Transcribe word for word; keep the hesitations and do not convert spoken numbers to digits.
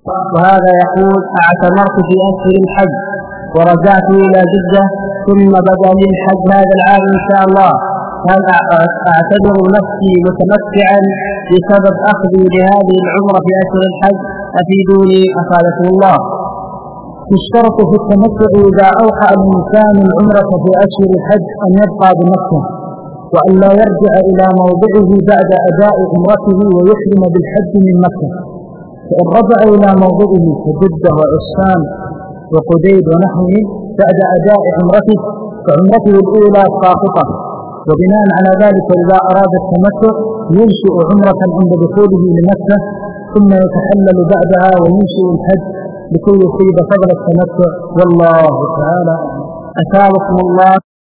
وهذا يقول: اعتمرت في أشهر الحج ورجعت إلى جدة ثم بدأ لي الحج هذا العام إن شاء الله، هل أعتبر نفسي متمتعا بسبب أخذي لهذه العمرة في أشهر الحج؟ أفيدوني أفادكم الله. يشترط في التمتع إذا أوقع الإنسان العمرة في أشهر الحج أن يبقى بمكة وأن لا يرجع إلى موضعه بعد أداء عمرته ويحرم بالحج من مكة. فإن رجع إلى موضعه كجدة وعسفان وقديد ونحوه بعد أداء عمرته فعمرته الأولى ساقطة، وبناء على ذلك إذا أراد التمتع ينشئ عمرة عند دخوله لمكة ثم يتحلل بعدها وينشئ الحج لكي يصيب فضل التمتع. والله تعالى. أثابكم الله.